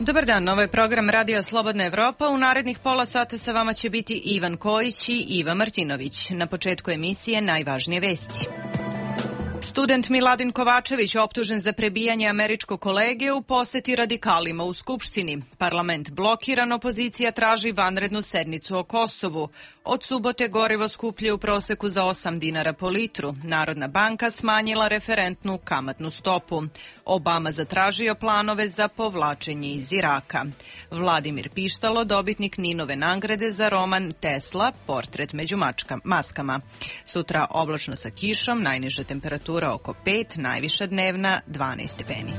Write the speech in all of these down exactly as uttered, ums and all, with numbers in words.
Dobar dan, ovo je program Radio Slobodna Evropa. U narednih pola sata sa vama će biti Ivan Kojić i Iva Martinović. Na početku emisije najvažnije vesti. Student Miladin Kovačević optužen za prebijanje američkog kolege u poseti radikalima u Skupštini. Parlament blokiran, opozicija traži vanrednu sednicu o Kosovu. Od subote gorivo skuplje u proseku za osam dinara po litru. Narodna banka smanjila referentnu kamatnu stopu. Obama zatražio planove za povlačenje iz Iraka. Vladimir Pištalo, dobitnik Ninove nagrade za roman Tesla, portret među mačka, maskama. Sutra oblačno sa kišom, najniža temperatura oko pet, najviša dnevna dvanaest stepeni.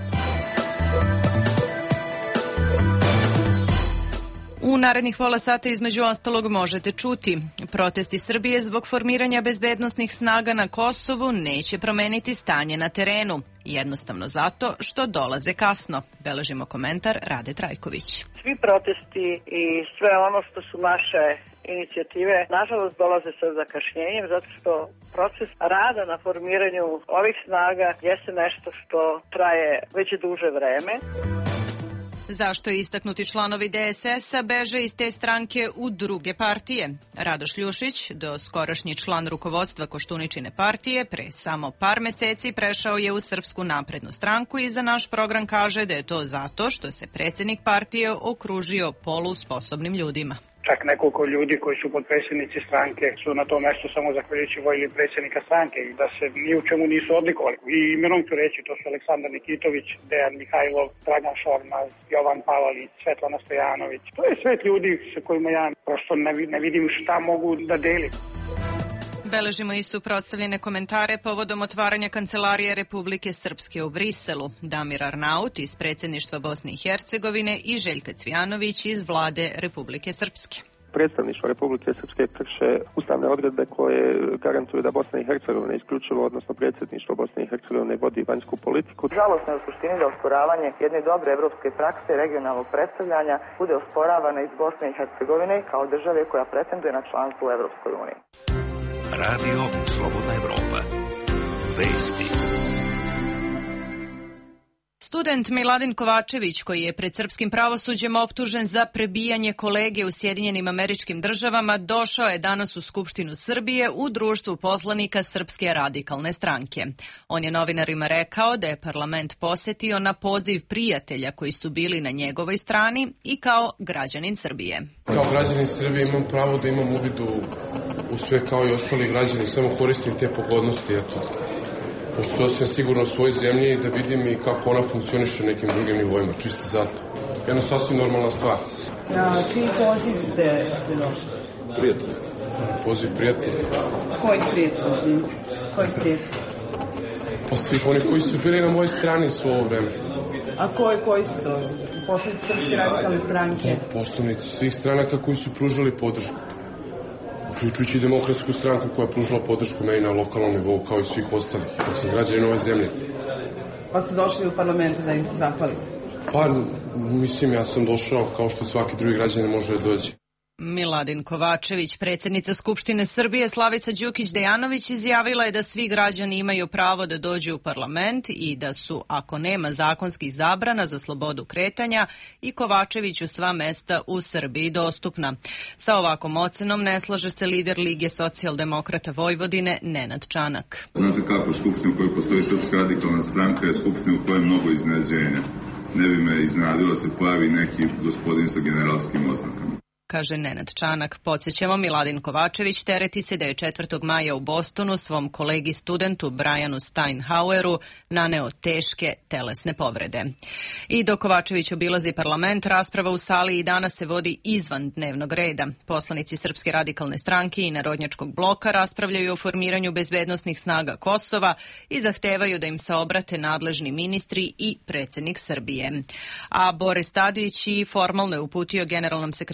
U narednih pola sata između ostalog možete čuti. Protesti Srbije zbog formiranja bezbednosnih snaga na Kosovu neće promeniti stanje na terenu. Jednostavno zato što dolaze kasno. Beležimo komentar Rade Trajković. Svi protesti i sve ono što su naše inicijative, nažalost, dolaze sa zakašnjenjem, zato što proces rada na formiranju ovih snaga jeste nešto što traje već duže vreme. Zašto istaknuti članovi D S S-a beže iz te stranke u druge partije? Radoš Ljušić, do skorašnji član rukovodstva Koštuničine partije, pre samo par meseci prešao je u Srpsku naprednu stranku i za naš program kaže da je to zato što se predsjednik partije okružio polusposobnim ljudima. Čak nekoliko ljudi koji su potpredsjednici stranke su na tom mjestu samo zahvaljujući volji predsjednika stranke i da se ni u čemu nisu odlikovali. I imenom ću reći, to su Aleksandar Nikitović, Dejan Mihajlov, Dragan Šormaz, Jovan Palalić, Svetlana Stojanović. To je svet ljudi sa kojima ja prosto ne vidim šta mogu da delim. Beležimo i suprotstavljene komentare povodom otvaranja Kancelarije Republike Srpske u Briselu. Damir Arnaut iz predsjedništva Bosne i Hercegovine i Željka Cvijanović iz vlade Republike Srpske. Predstavništvo Republike Srpske krše ustavne odredbe koje garantuju da Bosna i Hercegovina isključivo, odnosno predsjedništvo Bosne i Hercegovine vodi vanjsku politiku. Žalosno je u suštini da osporavanje jedne dobre evropske prakse regionalnog predstavljanja bude osporavana iz Bosne i Hercegovine kao države koja pretenduje na članstvo u Evropskoj uniji. Radio Slobodna Evropa. Vesti. Student Miladin Kovačević, koji je pred srpskim pravosuđem optužen za prebijanje kolege u Sjedinjenim Američkim Državama, došao je danas u Skupštinu Srbije u društvu poslanika Srpske radikalne stranke. On je novinarima rekao da je parlament posetio na poziv prijatelja koji su bili na njegovoj strani i kao građanin Srbije. Kao građanin Srbije imam pravo da imam uvid u, u sve kao i ostali građani, samo koristim te pogodnosti, eto. Pošto sam sigurno u svojoj zemlji da vidim i kako ona funkcioniše u nekim drugim nivoima, čisto zato. Jedna sasvim normalna stvar. Na čiji poziv ste, ste došli? Prijatelj. Poziv prijatelja. Koji prijatelj? Koji prijatelj? Pa svih onih koji su bili na mojoj strani su ovo vreme. A koji, koji su to? Poslanici Srpske radikalne stranke? Poslanici svih stranaka koji su pružali podršku. Uključujući demokratsku stranku koja je pružila podršku meni na lokalnom nivou kao i svih ostalih, dok sam građanin ove zemlje. Pa ste došli u parlament da im se zahvalite? Pa, mislim, ja sam došao kao što svaki drugi građanin može da dođe. Miladin Kovačević, predsjednica Skupštine Srbije Slavica Đukić-Dejanović, izjavila je da svi građani imaju pravo da dođu u parlament i da su, ako nema zakonskih zabrana za slobodu kretanja, i Kovačeviću sva mesta u Srbiji dostupna. Sa ovakvom ocenom ne slaže se lider Lige socijaldemokrata Vojvodine Nenad Čanak. Znate kako, Skupština u kojoj postoji Srpska radikalna stranka je Skupština u kojoj je mnogo iznenađenja. Ne bi me iznenadilo se pojavi neki gospodin sa generalskim oznakama. Kaže Nenad Čanak. Podsjećamo, Miladin Kovačević tereti se da je četvrtog maja u Bostonu svom kolegi studentu Brianu Steinhaueru naneo teške telesne povrede. I dok Kovačević obilazi parlament, rasprava u sali i danas se vodi izvan dnevnog reda. Poslanici Srpske radikalne stranke i Narodnjačkog bloka raspravljaju o formiranju bezbednosnih snaga Kosova i zahtevaju da im se obrate nadležni ministri i predsjednik Srbije. A Boris Tadić i formalno je uputio generalnom sekretaru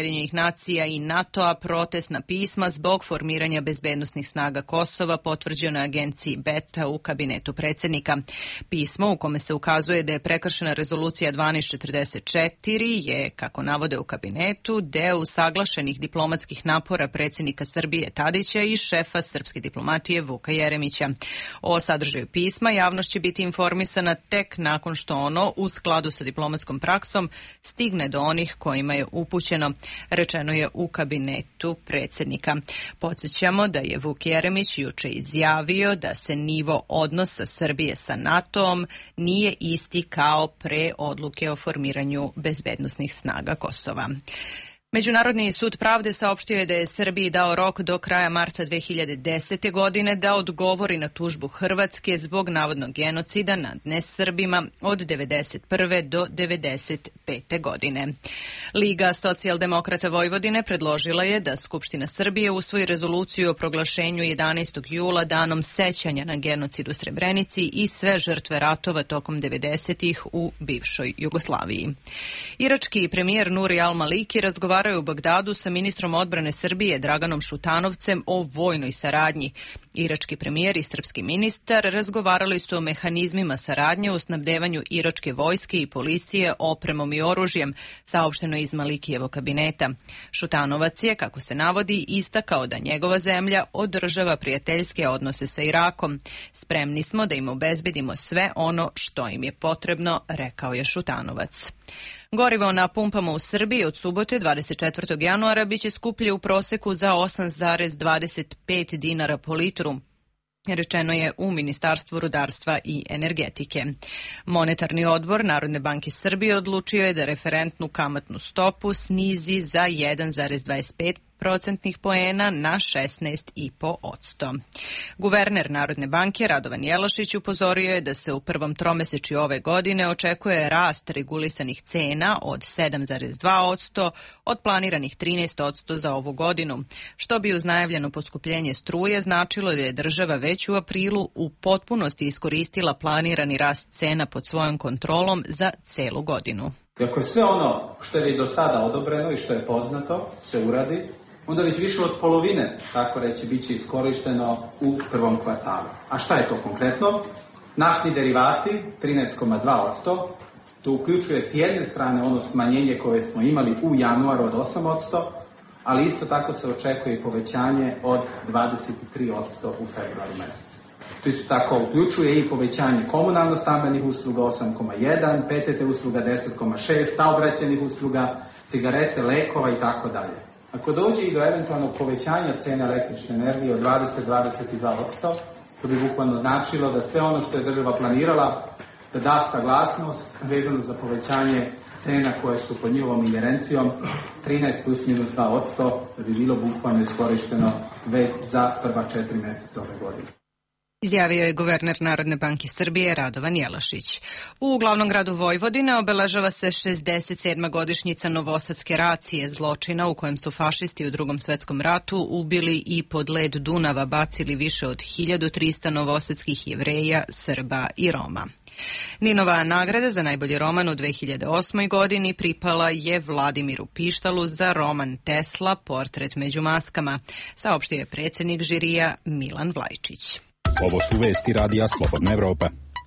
Ujedinjenih nacija i NATO-a protestna pisma zbog formiranja bezbednosnih snaga Kosova potvrđeno je agenciji Beta u kabinetu predsjednika. Pismo u kome se ukazuje da je prekršena rezolucija dvanaest četrdeset četiri je, kako navode u kabinetu, deo usaglašenih diplomatskih napora predsjednika Srbije Tadića i šefa srpske diplomatije Vuka Jeremića. O sadržaju pisma javnost će biti informisana tek nakon što ono, u skladu sa diplomatskom praksom, stigne do onih kojima je upućeno, rečeno je u kabinetu predsjednika. Podsjećamo da je Vuk Jeremić juče izjavio da se nivo odnosa Srbije sa NATO-om nije isti kao pre odluke o formiranju bezbednosnih snaga Kosova. Međunarodni sud pravde saopštio je da je Srbiji dao rok do kraja marca dve hiljade desete. godine da odgovori na tužbu Hrvatske zbog navodnog genocida nad nesrbima od devedeset prve do devedeset pete. godine. Liga socijaldemokrata Vojvodine predložila je da Skupština Srbije usvoji rezoluciju o proglašenju jedanaestog jula danom sećanja na genocid u Srebrenici i sve žrtve ratova tokom devedesetih u bivšoj Jugoslaviji. Irački premijer Nuri al-Maliki razgovarao u Bagdadu sa ministrom odbrane Srbije Draganom Šutanovcem o vojnoj saradnji. Irački premijer i srpski ministar razgovarali su o mehanizmima saradnje u snabdevanju iračke vojske i policije opremom i oružjem, saopšteno iz Malikijevog kabineta. Šutanovac je, kako se navodi, istakao da njegova zemlja održava prijateljske odnose sa Irakom. Spremni smo da im obezbedimo sve ono što im je potrebno, rekao je Šutanovac. Gorivo na pumpama u Srbiji od subote dvadeset četvrtog januara biće skuplje u proseku za osam zarez dvadeset pet dinara po litru, rečeno je u Ministarstvu rudarstva i energetike. Monetarni odbor Narodne banke Srbije odlučio je da referentnu kamatnu stopu snizi za jedan zarez dvadeset pet procentnih poena na šesnaest zarez pet posto. Guverner Narodne banke Radovan Jelašić upozorio je da se u prvom tromesečju ove godine očekuje rast regulisanih cena od sedam zarez dva posto od planiranih trinaest posto za ovu godinu, što bi uz najavljeno poskupljenje struje značilo da je država već u aprilu u potpunosti iskoristila planirani rast cena pod svojom kontrolom za celu godinu. Ako je sve ono što je do sada odobreno i što je poznato se uradi, onda već više od polovine, tako reći, bit će iskorišteno u prvom kvartalu. A šta je to konkretno? Naftni derivati trinaest zarez dva posto, to uključuje s jedne strane ono smanjenje koje smo imali u januaru od osam posto, ali isto tako se očekuje i povećanje od dvadeset tri posto u februaru mesecu. To isto tako uključuje i povećanje komunalno-stambenih usluga osam zarez jedan, P T T usluga deset zarez šest, saobraćajnih usluga, cigarete, lekova i tako dalje. Ako dođe i do eventualnog povećanja cene električne energije od dvadeset do dvadeset dva posto, to bi bukvalno značilo da sve ono što je država planirala da da saglasnost vezano za povećanje cena koje su pod njihovom ingerencijom trinaest plus minus dva posto, da bi bilo bukvalno iskorišteno već za prva četiri mjeseca ove godine. Izjavio je guverner Narodne banke Srbije Radovan Jelašić. U glavnom gradu Vojvodine obeležava se šezdeset sedma godišnjica novosadske racije, zločina u kojem su fašisti u Drugom svetskom ratu ubili i pod led Dunava bacili više od hiljadu trista novosadskih Jevreja, Srba i Roma. Ninova nagrada za najbolji roman u dve hiljade osmoj. godini pripala je Vladimiru Pištalu za roman Tesla, Portret među maskama, saopštio je predsjednik žirija Milan Vlajčić. Ovo su vesti radija Slobodna Evropa.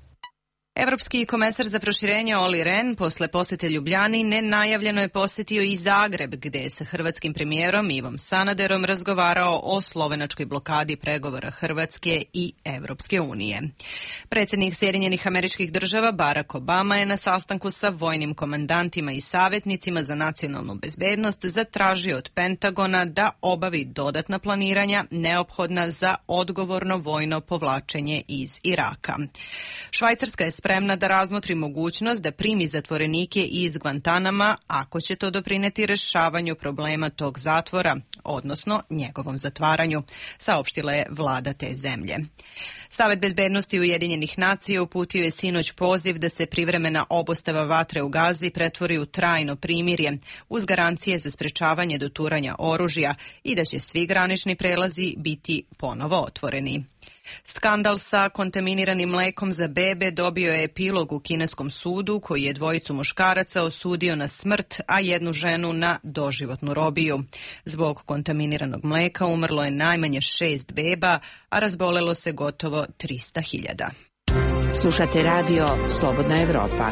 Evropski komesar za proširenje Olli Rehn posle posete Ljubljani nenajavljeno je posetio i Zagreb, gde je sa hrvatskim premijerom Ivom Sanaderom razgovarao o slovenačkoj blokadi pregovora Hrvatske i Evropske unije. Predsjednik Sjedinjenih Američkih Država Barack Obama je na sastanku sa vojnim komandantima i savjetnicima za nacionalnu bezbednost zatražio od Pentagona da obavi dodatna planiranja neophodna za odgovorno vojno povlačenje iz Iraka. Švajcarska je spremna da razmotri mogućnost da primi zatvorenike iz Guantanama ako će to doprineti rešavanju problema tog zatvora, odnosno njegovom zatvaranju, saopštila je vlada te zemlje. Savet bezbednosti Ujedinjenih nacija uputio je sinoć poziv da se privremena obustava vatre u Gazi pretvori u trajno primirje uz garancije za sprečavanje doturanja oružja i da će svi granični prelazi biti ponovo otvoreni. Skandal sa kontaminiranim mlekom za bebe dobio je epilog u kineskom sudu koji je dvojicu muškaraca osudio na smrt, a jednu ženu na doživotnu robiju. Zbog kontaminiranog mleka umrlo je najmanje šest beba, a razbolelo se gotovo trista hiljada. Slušate radio Slobodna Evropa.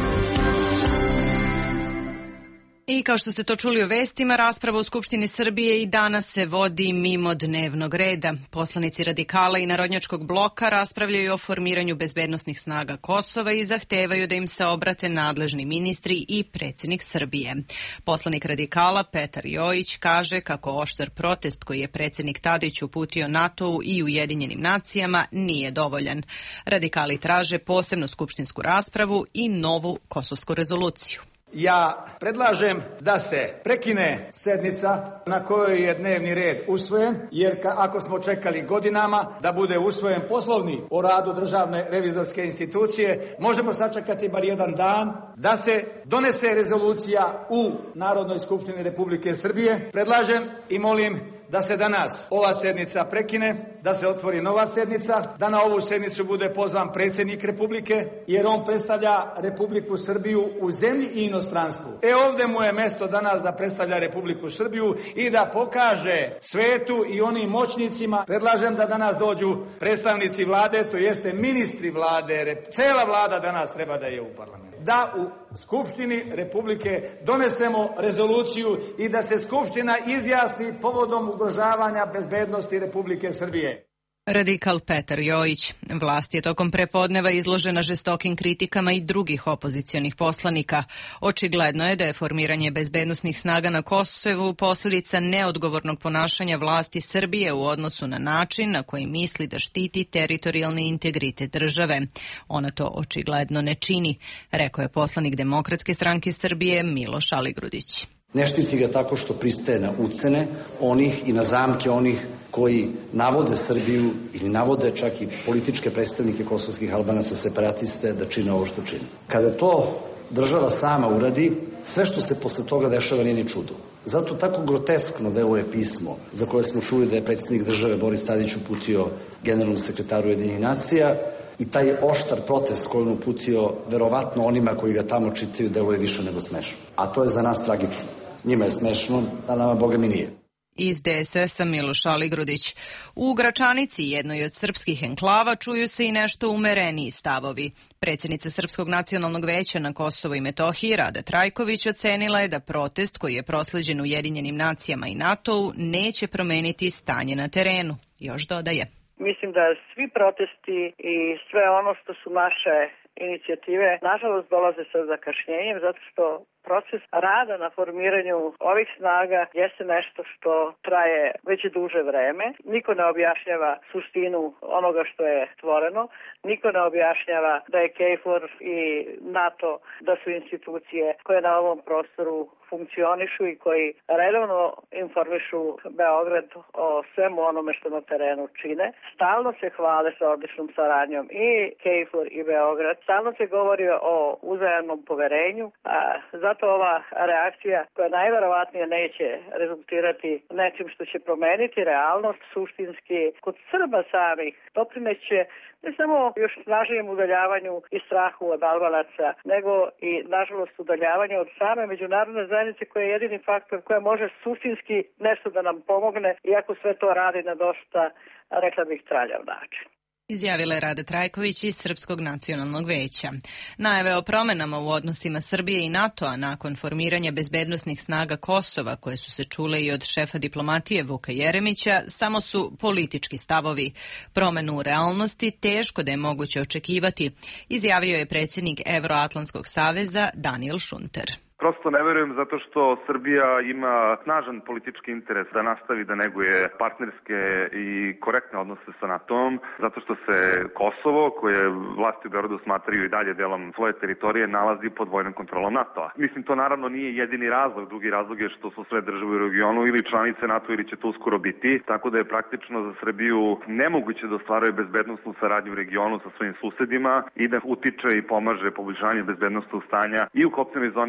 I kao što ste to čuli u vestima, rasprava u Skupštini Srbije i danas se vodi mimo dnevnog reda. Poslanici Radikala i Narodnjačkog bloka raspravljaju o formiranju bezbednosnih snaga Kosova i zahtevaju da im se obrate nadležni ministri i predsjednik Srbije. Poslanik Radikala Petar Jojić kaže kako oštar protest koji je predsjednik Tadić uputio NATO-u i Ujedinjenim nacijama nije dovoljan. Radikali traže posebnu skupštinsku raspravu i novu kosovsku rezoluciju. Ja predlažem da se prekine sednica na kojoj je dnevni red usvojen, jer ka, ako smo čekali godinama da bude usvojen Poslovnik o radu Državne revizorske institucije, možemo sačekati bar jedan dan da se donese rezolucija u Narodnoj skupštini Republike Srbije. Predlažem i molim da se danas ova sednica prekine, da se otvori nova sednica, da na ovu sednicu bude pozvan predsjednik Republike, jer on predstavlja Republiku Srbiju u zemlji i inostranstvu. E ovdje mu je mjesto danas da predstavlja Republiku Srbiju i da pokaže svetu i onim moćnicima. Predlažem da danas dođu predstavnici vlade, to jeste ministri vlade, cela vlada danas treba da je u parlamentu. Da u Skupštini Republike donesemo rezoluciju i da se Skupština izjasni povodom ugrožavanja bezbednosti Republike Srbije. Radikal Petar Jojić. Vlast je tokom prepodneva izložena žestokim kritikama i drugih opozicionih poslanika. Očigledno je da je formiranje bezbednosnih snaga na Kosovu posljedica neodgovornog ponašanja vlasti Srbije u odnosu na način na koji misli da štiti teritorijalni integritet države. Ona to očigledno ne čini, rekao je poslanik Demokratske stranke Srbije Miloš Aligrudić. Ne štiti ga tako što pristaje na ucene onih i na zamke onih koji navode Srbiju ili navode čak i političke predstavnike kosovskih Albanaca separatiste da čine ovo što čine. Kada to država sama uradi, sve što se posle toga dešava nije ni čudo. Zato tako groteskno deluje pismo za koje smo čuli da je predsjednik države Boris Tadić uputio generalnom sekretaru Ujedinjenih nacija i taj oštar protest koji on uputio verovatno onima koji ga tamo čitaju deluje više nego smešno. A to je za nas tragično. Njima je smešno, a nama Boga mi nije. Iz D S S-a Miloš Aligrudić. U Gračanici, jednoj od srpskih enklava, čuju se i nešto umereniji stavovi. Predsjednica Srpskog nacionalnog veća na Kosovo i Metohiji, Rada Trajković, ocenila je da protest koji je prosleđen Ujedinjenim nacijama i NATO-u neće promeniti stanje na terenu. Još dodaje. Mislim da svi protesti i sve ono što su naše inicijative, nažalost, dolaze sa zakašnjenjem, zato što proces rada na formiranju ovih snaga jeste nešto što traje već duže vreme. Niko ne objašnjava suštinu onoga što je stvoreno, niko ne objašnjava da je KFOR i NATO, da su institucije koje na ovom prostoru funkcionišu i koji redovno informišu Beograd o svemu onome što na terenu čine. Stalno se hvale sa odličnom saradnjom i KFOR i Beograd. Stalno se govori o uzajamnom poverenju, a zato ova reakcija koja najverovatnije neće rezultirati nečim što će promeniti realnost suštinski kod Srba samih doprineće ne samo još snažnijem udaljavanju i strahu od Albanaca, nego i nažalost udaljavanju od same međunarodne zajednice koja je jedini faktor koja može suštinski nešto da nam pomogne, iako sve to radi na dosta, rekla bih, traljav način. Izjavila je Rada Trajković iz Srpskog nacionalnog veća. Najave o promenama u odnosima Srbije i NATO-a nakon formiranja bezbednosnih snaga Kosova, koje su se čule i od šefa diplomatije Vuka Jeremića, samo su politički stavovi. Promenu u realnosti teško da je moguće očekivati, izjavio je predsjednik Evroatlantskog saveza Daniel Šunter. Prosto ne verujem zato što Srbija ima snažan politički interes da nastavi da neguje partnerske i korektne odnose sa NATO-om, zato što se Kosovo, koje vlasti u Beogradu smatraju i dalje delom svoje teritorije, nalazi pod vojnom kontrolom NATO-a. Mislim, to naravno nije jedini razlog, drugi razlog je što su sve države u regionu ili članice NATO ili će to uskoro biti, tako da je praktično za Srbiju nemoguće da ostvaruje bezbednosnu saradnju u regionu sa svojim susedima i da utiče i pomaže poboljšanju bezbednosnog stanja i u kopnenoj zoni bezbednosti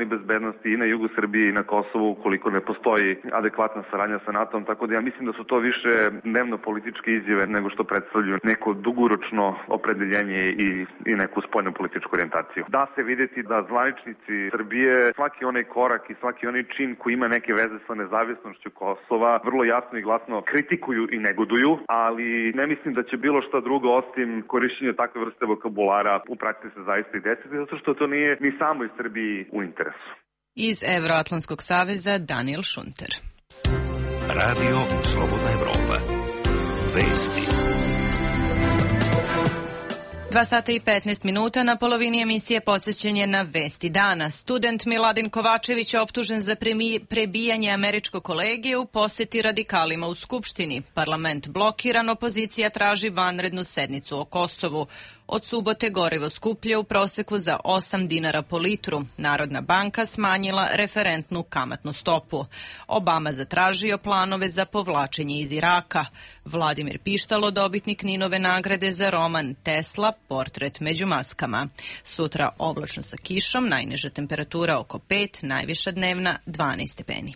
bezbednosti i na jugu Srbije i na Kosovu ukoliko ne postoji adekvatna saradnja sa NATO-om, tako da ja mislim da su to više dnevno političke izjave nego što predstavljaju neko dugoročno opredeljenje i, i neku spoljnu političku orijentaciju. Da se videti da zvaničnici Srbije svaki onaj korak i svaki onaj čin koji ima neke veze sa nezavisnošću Kosova vrlo jasno i glasno kritikuju i negoduju, ali ne mislim da će bilo šta drugo osim korišćenja takve vrste vokabulara u praksi se zaista i desiti, zato što to nije ni samo iz Srbiji u interesu. Iz Evroatlantskog saveza Daniel Šunter. Radio Slobodna Evropa. Vesti. Dva sata i petnaest minuta, na polovini emisije posvećen je na Vesti dana. Student Miladin Kovačević je optužen za prebijanje američkog kolege u poseti radikalima u Skupštini. Parlament blokiran, opozicija traži vanrednu sednicu o Kosovu. Od subote gorivo skuplje u proseku za osam dinara po litru. Narodna banka smanjila referentnu kamatnu stopu. Obama zatražio planove za povlačenje iz Iraka. Vladimir Pištalo, dobitnik Ninove nagrade za roman Tesla, portret među maskama. Sutra oblačno sa kišom, najniža temperatura oko pet, najviša dnevna dvanaest stepeni.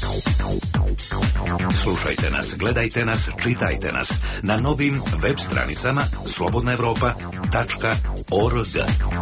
Slušajte nas, gledajte nas, čitajte nas na novim web stranicama slobodna evropa tačka org.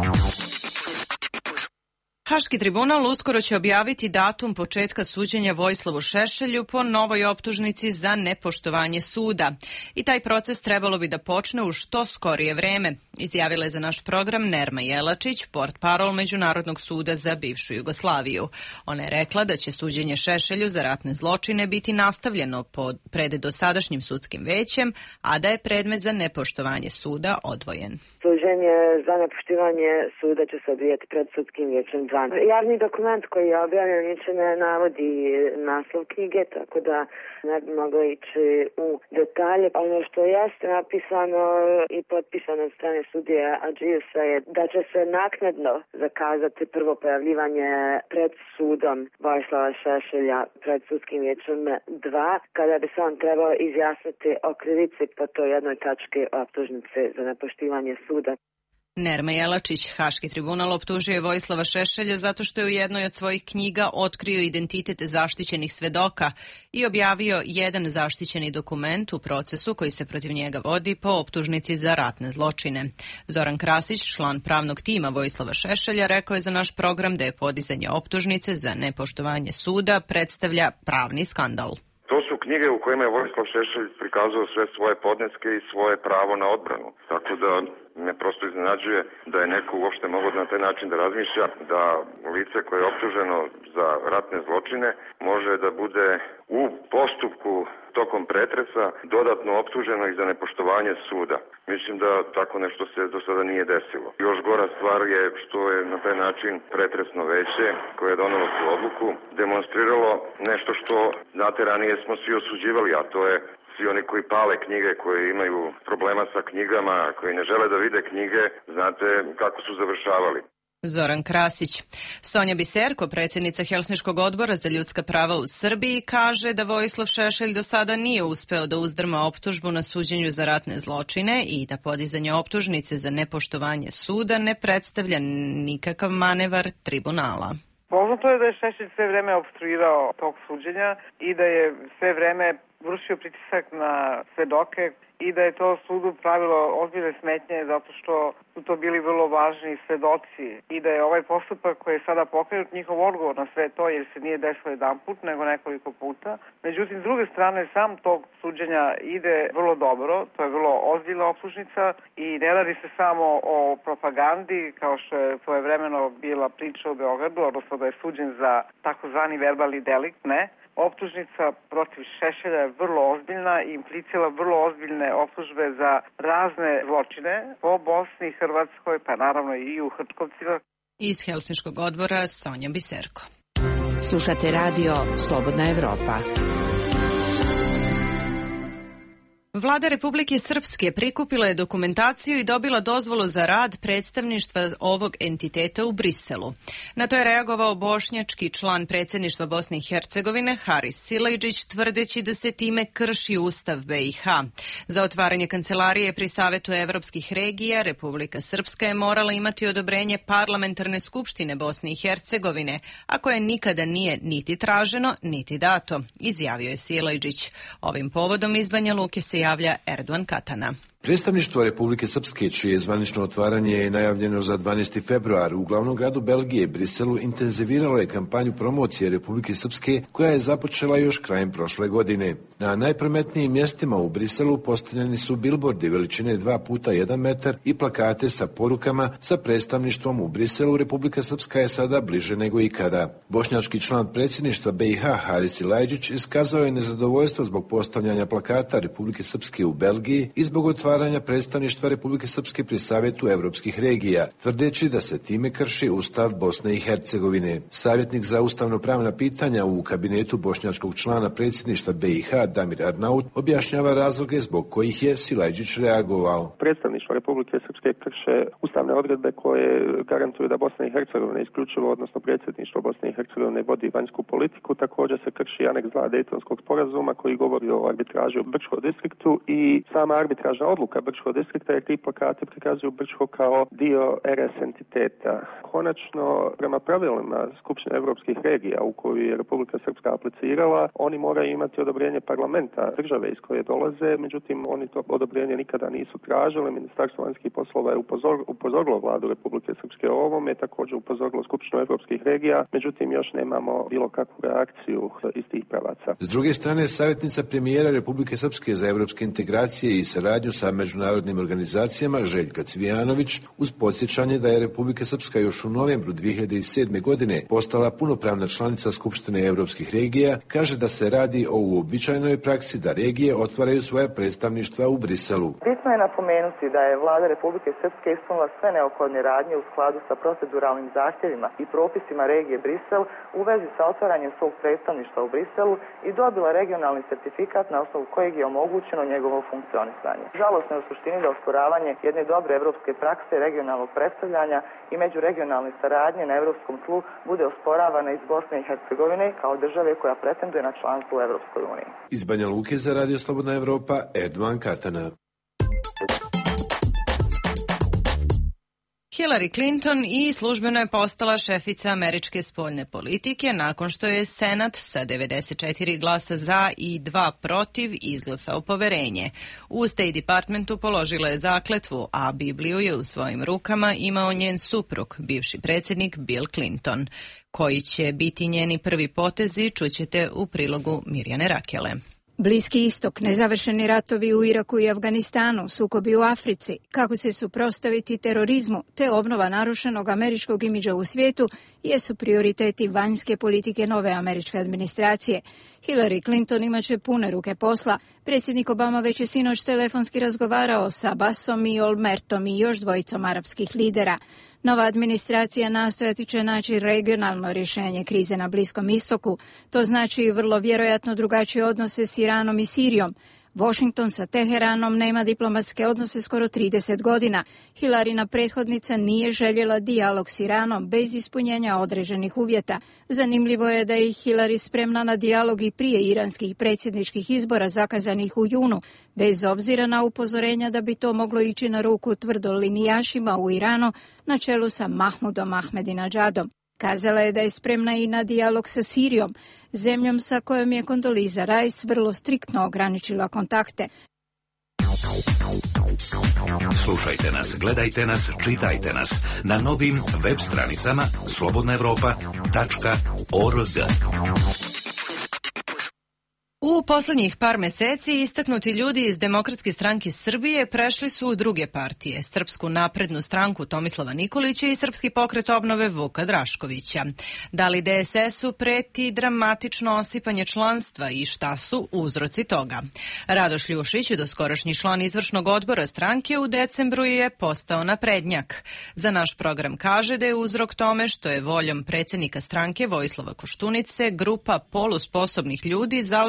Haški tribunal uskoro će objaviti datum početka suđenja Vojislavu Šešelju po novoj optužnici za nepoštovanje suda. I taj proces trebalo bi da počne u što skorije vreme, izjavila je za naš program Nerma Jelačić, portparol Međunarodnog suda za bivšu Jugoslaviju. Ona je rekla da će suđenje Šešelju za ratne zločine biti nastavljeno pod, pred dosadašnjim sudskim većem, a da je predmet za nepoštovanje suda odvojen. Suđenje za nepoštivanje suda će se odvijeti pred sudskim vijećem dva. Javni dokument koji je objavljen niče ne navodi naslov knjige, tako da ne bi moglo ići u detalje. Ono što jeste napisano i potpisano od strane sudije Adžiusa je da će se naknadno zakazati prvo pojavljivanje pred sudom Vojislava Šešelja pred sudskim vijećem dva, kada bi se on trebao izjasniti o krivici po toj jednoj tački optužnice za nepoštivanje suda. Nerma Jelačić, Haški tribunal optužuje Vojislava Šešelja zato što je u jednoj od svojih knjiga otkrio identitet zaštićenih svedoka i objavio jedan zaštićeni dokument u procesu koji se protiv njega vodi po optužnici za ratne zločine. Zoran Krasić, član pravnog tima Vojislava Šešelja, rekao je za naš program da je podizanje optužnice za nepoštovanje suda predstavlja pravni skandal. To su knjige u kojima je Vojislav Šešelj prikazao sve svoje podneske i svoje pravo na odbranu. Tako da me prosto iznenađuje da je neko uopšte mogao na taj način da razmišlja da lice koje je optuženo za ratne zločine može da bude u postupku tokom pretresa dodatno optuženo i za nepoštovanje suda. Mislim da tako nešto se do sada nije desilo. Još gora stvar je što je na taj način pretresno veće koje je donelo tu odluku demonstriralo nešto što, znate, ranije smo svi osuđivali, a to je svi oni koji pale knjige, koji imaju problema sa knjigama, koji ne žele da vide knjige, znate kako su završavali. Zoran Krasić. Sonja Biserko, predsjednica Helsinškog odbora za ljudska prava u Srbiji, kaže da Vojislav Šešelj do sada nije uspeo da uzdrma optužbu na suđenju za ratne zločine i da podizanje optužnice za nepoštovanje suda ne predstavlja nikakav manevar tribunala. Poznato je da je Šešelj sve vreme opstruirao tok suđenja i da je sve vreme vršio pritisak na svedoke i da je to sudu pravilo ozbiljne smetnje zato što su to bili vrlo važni svedoci i da je ovaj postupak koji je sada pokrenut njihov odgovor na sve to, jer se nije desilo jedan put nego nekoliko puta. Međutim, s druge strane, sam tog suđenja ide vrlo dobro, to je vrlo ozbiljna optužnica i ne radi se samo o propagandi kao što je svojevremeno bila priča u Beogradu, odnosno da je suđen za takozvani verbalni delikt, ne. Optužnica protiv Šešelja je vrlo ozbiljna i implicira vrlo ozbiljne optužbe za razne zločine po Bosni i Hrvatskoj, pa naravno i u Hrtkovcima. Iz Helsinškog odbora Sonja Biserko. Slušate radio Slobodna Evropa. Vlada Republike Srpske prikupila je dokumentaciju i dobila dozvolu za rad predstavništva ovog entiteta u Briselu. Na to je reagovao bošnjački član predsjedništva Bosne i Hercegovine Haris Silajdžić, tvrdeći da se time krši Ustav B i H. Za otvaranje kancelarije pri Savetu evropskih regija Republika Srpska je morala imati odobrenje Parlamentarne skupštine Bosne i Hercegovine, a koje nikada nije niti traženo, niti dato, izjavio je Silajdžić. Ovim povodom iz Banja Luke se javlja Erdogan Katana. Predstavništvo Republike Srpske, čije je zvanično otvaranje je najavljeno za dvanaesti februar u glavnom gradu Belgije, Briselu, intenziviralo je kampanju promocije Republike Srpske koja je započela još krajem prošle godine. Na najprometnijim mjestima u Briselu postavljeni su bilbordi veličine dva puta jedan metar i plakate sa porukama sa predstavništvom u Briselu. Republika Srpska je sada bliže nego ikada. Bošnjački član predsjedništva B i H Haris Silajdžić iskazao je nezadovoljstvo zbog postavljanja plakata Republike Srpske u Belgiji i zbog otvaranja predstavništva Republike Srpske pri Savetu evropskih regija, tvrdeći da se time krši Ustav Bosne i Hercegovine. Savjetnik za ustavno-pravna pitanja u kabinetu bošnjačkog člana predsjedništva B i H Damir Arnaut objašnjava razloge zbog kojih je Silajdžić reagovao. Predstavništvo Republike Srpske krše ustavne odredbe koje garantuju da Bosna i Hercegovina isključivo, odnosno predsjedništvo Bosne i Hercegovine vodi vanjsku politiku. Također se krši aneks dva Dejtonskog sporazuma koji govori o arbitraži u Brčkom distriktu i sama arbitražna odluka Brčkog distrikta, jer ti plakati prikazuju Brčko kao dio R S entiteta. Konačno, prema pravilima Skupštine evropskih regija u koju je Republika Srpska aplicirala, oni moraju imati odobrenje parlamenta države iz koje dolaze, međutim oni to odobrenje nikada nisu tražili. Ministarstvo vanjskih poslova je upozor, upozorilo vladu Republike Srpske o ovome, također upozorilo Skupštinu evropskih regija, međutim još nemamo bilo kakvu reakciju iz tih pravaca. S druge strane, savjetnica premijera Republike Srpske za evropske integracije i saradnju sa međunarodnim organizacijama Željka Cvijanović, uz podsjećanje da je Republika Srpska još u novembru dvije hiljade sedme. godine postala punopravna članica Skupštine evropskih regija, kaže da se radi o uobičajenoj praksi da regije otvaraju svoja predstavništva u Briselu. Bitno je napomenuti da je vlada Republike Srpske ispunila sve neophodne radnje u skladu sa proceduralnim zahtjevima i propisima regije Brisel u vezi sa otvaranjem svog predstavništva u Briselu i dobila regionalni certifikat na osnovu kojeg je omogućeno njegovo funkcionisanje. Žalosno je u suštini da osporavanje jedne dobre evropske prakse regionalnog predstavljanja i međuregionalne saradnje na evropskom tlu bude osporavana iz Bosne i Hercegovine kao države koja pretenduje na članstvo u Evropskoj uniji. Iz Banja Luke za Radio Slobodna Evropa, Erdogan Katana. Hillary Clinton i službeno je postala šefica američke spoljne politike nakon što je Senat sa devedeset četiri glasa za i dva protiv izglasao poverenje. U State Departmentu položila je zakletvu, a Bibliju je u svojim rukama imao njen suprug, bivši predsjednik Bill Clinton. Koji će biti njeni prvi potezi, čućete u prilogu Mirjane Rakele. Bliski istok, nezavršeni ratovi u Iraku i Afganistanu, sukobi u Africi, kako se suprotstaviti terorizmu te obnova narušenog američkog imidža u svijetu jesu prioriteti vanjske politike nove američke administracije. Hillary Clinton imaće pune ruke posla. Predsjednik Obama već je sinoć telefonski razgovarao sa Abbasom i Olmertom i još dvojicom arapskih lidera. Nova administracija nastojati će naći regionalno rješenje krize na Bliskom istoku. To znači i vrlo vjerojatno drugačije odnose s Iranom i Sirijom. Washington sa Teheranom nema diplomatske odnose skoro trideset godina. Hillarina prethodnica nije željela dijalog s Iranom bez ispunjenja određenih uvjeta. Zanimljivo je da je Hillary spremna na dijalog i prije iranskih predsjedničkih izbora zakazanih u junu, bez obzira na upozorenja da bi to moglo ići na ruku tvrdolinijašima u Iranu na čelu sa Mahmudom Ahmedinejadom. Kazala je da je spremna i na dijalog sa Sirijom, zemljom sa kojom je Condoleezza Rice vrlo striktno ograničila kontakte. Slušajte nas, gledajte nas, čitajte nas na novim web stranicama slobodna evropa tačka org. U posljednjih par mjeseci istaknuti ljudi iz Demokratske stranke Srbije prešli su u druge partije, Srpsku naprednu stranku Tomislava Nikolića i Srpski pokret obnove Vuka Draškovića. Da li D S S-u preti dramatično osipanje članstva i šta su uzroci toga? Radoš Ljušić, doskorašnji član izvršnog odbora stranke, u decembru je postao naprednjak. Za naš program kaže da je uzrok tome što je voljom predsjednika stranke Vojislava Koštunice grupa polusposobnih ljudi zauzela najviše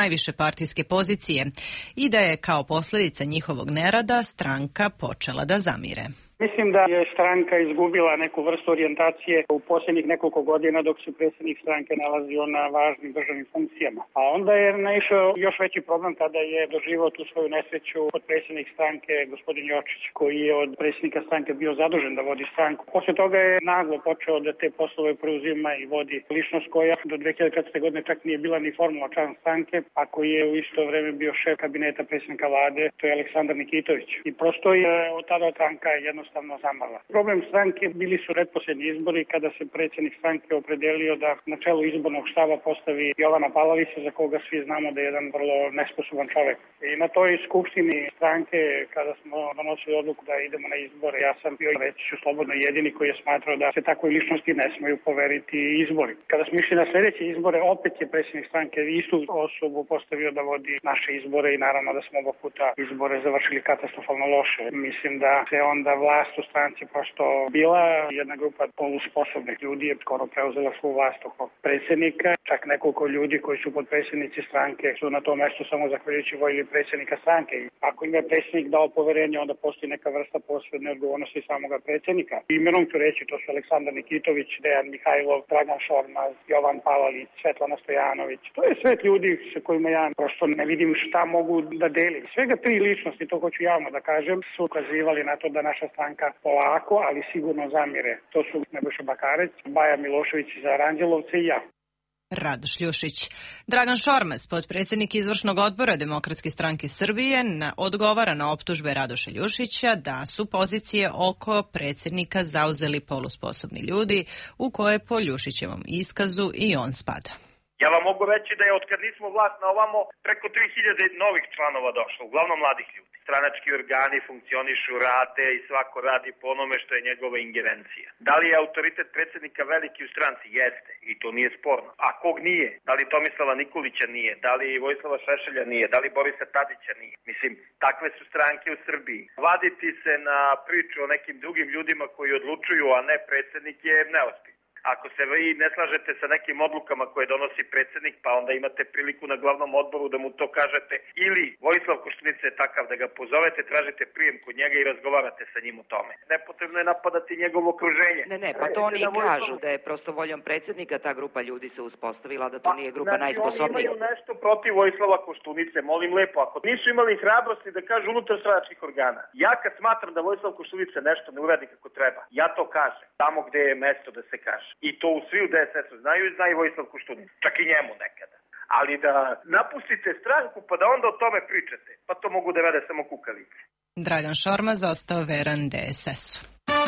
najviše partijske pozicije i da je kao posljedica njihovog nerada stranka počela da zamire. Mislim da je stranka izgubila neku vrstu orijentacije u posljednjih nekoliko godina dok se predsjednik stranke nalazio na važnim državnim funkcijama. A onda je naišao još veći problem kada je doživao tu svoju nesreću od predsjednik stranke gospodin Jočić, koji je od predsjednika stranke bio zadužen da vodi stranku. Poslije toga je naglo počeo da te poslove preuzima i vodi ličnost koja do dve hiljade četvrte. godine čak nije bila ni formalno član stranke, a koji je u isto vrijeme bio šef kabineta predsjednika vlade, to je Aleksandar Nikitović. I prosto je od tada stranka jedno jednostavno zamrla. Problem stranke bili su pretposljednji izbori kada se predsjednik stranke opredelio da na čelu izbornog štaba postavi Jovana Palalića, za koga svi znamo da je jedan vrlo nesposoban čovjek. I na toj skupštini stranke, kada smo donosili odluku da idemo na izbore, ja sam bio, reći ću slobodno, jedini koji je smatrao da se takvoj ličnosti ne smiju poveriti izbori. Kada smo išli na sljedeće izbore, opet je predsjednik stranke istu osobu postavio da vodi naše izbore i naravno da smo oba puta izbore završili katastrofalno loše. Mislim da se onda vlast u stranci prosto bila jedna grupa polusposobnih ljudi je skoro preuzela svu vlast oko predsjednika. Čak nekoliko ljudi koji su potpredsjednici stranke su na tom mjestu samo zahvaljujući volji predsjednika stranke. Ako im je predsjednik dao poverenje, onda postoji neka vrsta posredne odgovornosti samoga predsjednika. Imenom ću reći, to su Aleksandar Nikitović, Dejan Mihajlov, Dragan Šormaz, Jovan Palalić, Svetlana Stojanović. To je svet ljudi sa kojima ja prosto ne vidim šta mogu da delim. Svega tri ličnosti, to hoću javno da kažem, su ukazivali na to da naša stranka polako, ali sigurno zamire. To su Nebojša Bakarec, Baja Milošević iz Aranđelovca i ja. Radoš Ljušić. Dragan Šormaz, potpredsjednik izvršnog odbora Demokratske stranke Srbije, na, odgovara na optužbe Radoša Ljušića da su pozicije oko predsjednika zauzeli polusposobni ljudi u koje po Ljušićevom iskazu i on spada. Ja vam mogu reći da je otkad nismo vlast na ovamo preko tri hiljade novih članova došlo, uglavnom mladih ljudi. Stranački organi funkcionišu, rade i svako radi po onome što je njegova ingerencija. Da li je autoritet predsjednika veliki u stranci? Jeste. I to nije sporno. A kog nije? Da li Tomislava Nikolića nije? Da li Vojislava Šešelja nije? Da li Borisa Tadića nije? Mislim, takve su stranke u Srbiji. Vaditi se na priču o nekim drugim ljudima koji odlučuju, a ne predsjednik, je neozbiljno. Ako se vi ne slažete sa nekim odlukama koje donosi predsjednik, pa onda imate priliku na glavnom odboru da mu to kažete. Ili Vojislav Koštunica je takav da ga pozovete, tražite prijem kod njega i razgovarate sa njim o tome. Nepotrebno je napadati njegovo okruženje. Ne, ne, pa to oni i kažu da je prosto voljom predsjednika ta grupa ljudi se uspostavila, da to nije grupa pa, najsposobnija. Oni imaju nešto protiv Vojislava Koštunice, molim lepo. Ako nisu imali hrabrosti da kažu unutar stranačkih organa. Ja kad smatram da Vojislav Koštunica nešto ne uradi kako treba, ja to kažem. Tamo gde je mesto da se kaže. I to u svi u D S S-u znaju i zna i Vojislav Koštunica. Čak i njemu nekada. Ali da napustite stranku pa da onda o tome pričate, pa to mogu da rade samo kukavice. Dragan Šormaz ostao veran D S S-u.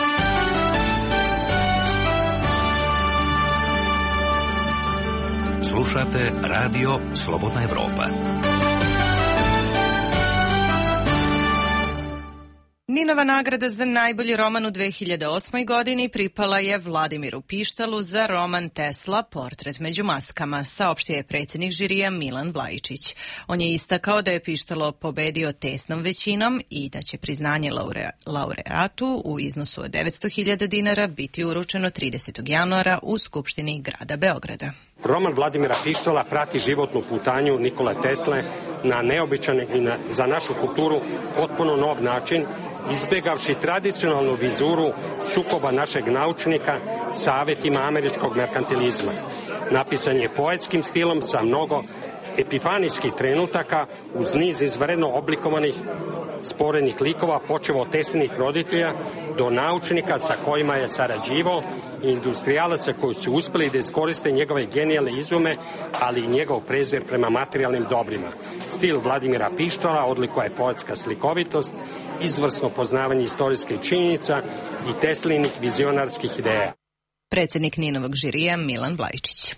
Slušate Radio Slobodna Evropa. Ninova nagrada za najbolji roman u dve hiljade osmoj. godini pripala je Vladimiru Pištalu za roman Tesla, Portret među maskama, saopštio je predsjednik žirija Milan Blajičić. On je istakao da je Pištalo pobedio tesnom većinom i da će priznanje laure, laureatu u iznosu od devetsto hiljada dinara biti uručeno tridesetog januara u Skupštini grada Beograda. Roman Vladimira Pištala prati životnu putanju Nikole Tesle na neobičan i na, za našu kulturu potpuno nov način, izbjegavši tradicionalnu vizuru sukoba našeg naučnika savjetima američkog merkantilizma. Napisan je poetskim stilom sa mnogo epifanijskih trenutaka uz niz izvredno oblikovanih sporednih likova, počevo od Teslinih roditelja do naučnika sa kojima je sarađivao i industrijalaca koji su uspjeli da iskoriste njegove genijalne izume, ali i njegov prezir prema materijalnim dobrima. Stil Vladimira Pištola odlikuje poetska slikovitost, izvrsno poznavanje istorijskih činjenica i Teslinih vizionarskih ideja. Predsjednik Ninovog žirija Milan Blajičić.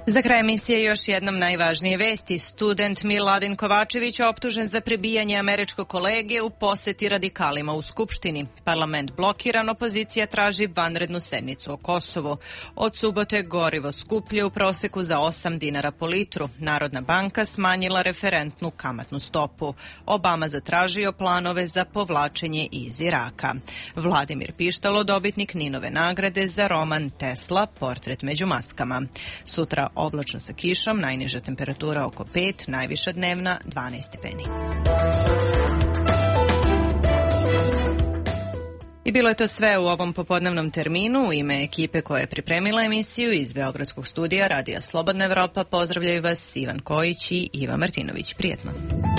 Za kraj emisije još jednom najvažnije vesti. Student Miladin Kovačević optužen za prebijanje američkog kolege u poseti radikalima u Skupštini. Parlament blokiran, opozicija traži vanrednu sednicu o Kosovu. Od subote gorivo skuplje u proseku za osam dinara po litru. Narodna banka smanjila referentnu kamatnu stopu. Obama zatražio planove za povlačenje iz Iraka. Vladimir Pištalo, dobitnik Ninove nagrade za roman Tesla, portret među maskama. Sutra oblačno sa kišom, najniža temperatura oko pet, najviša dnevna dvanaest stepeni. I bilo je to sve u ovom popodnevnom terminu. U ime ekipe koja je pripremila emisiju iz Beogradskog studija Radija Slobodna Evropa pozdravljaju vas Ivan Kojić i Iva Martinović. Prijetno.